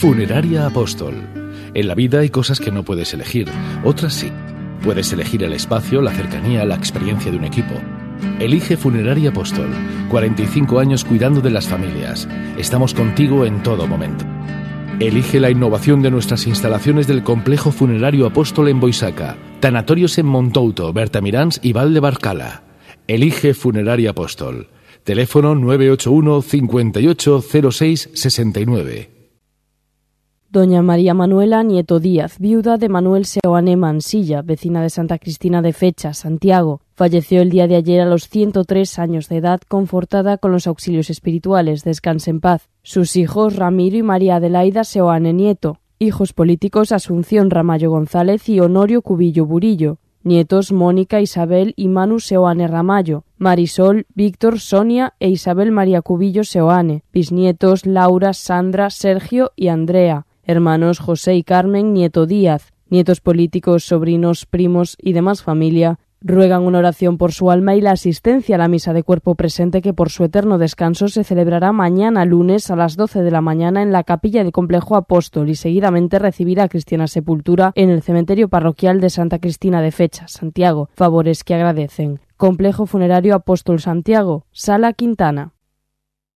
Funeraria Apóstol. En la vida hay cosas que no puedes elegir, otras sí. Puedes elegir el espacio, la cercanía, la experiencia de un equipo. Elige Funeraria Apóstol. 45 años cuidando de las familias. Estamos contigo en todo momento. Elige la innovación de nuestras instalaciones del Complejo Funerario Apóstol en Boisaca. Tanatorios en Montouto, Bertamiráns y Val de Barcala. Elige Funeraria Apóstol. Teléfono 981 58 06 69. Doña María Manuela Nieto Díaz, viuda de Manuel Seoane Mansilla, vecina de Santa Cristina de Fechas, Santiago, falleció el día de ayer a los 103 años de edad, confortada con los auxilios espirituales. Descanse en paz. Sus hijos Ramiro y María Adelaida Seoane Nieto. Hijos políticos Asunción Ramallo González y Honorio Cubillo Burillo. Nietos Mónica, Isabel y Manu Seoane Ramallo. Marisol, Víctor, Sonia e Isabel María Cubillo Seoane. Bisnietos Laura, Sandra, Sergio y Andrea. Hermanos José y Carmen Nieto Díaz. Nietos políticos, sobrinos, primos y demás familia ruegan una oración por su alma y la asistencia a la misa de cuerpo presente que por su eterno descanso se celebrará mañana lunes a las 12 de la mañana en la capilla del Complejo Apóstol y seguidamente recibirá cristiana sepultura en el cementerio parroquial de Santa Cristina de Fechas, Santiago. Favores que agradecen. Complejo Funerario Apóstol Santiago, Sala Quintana.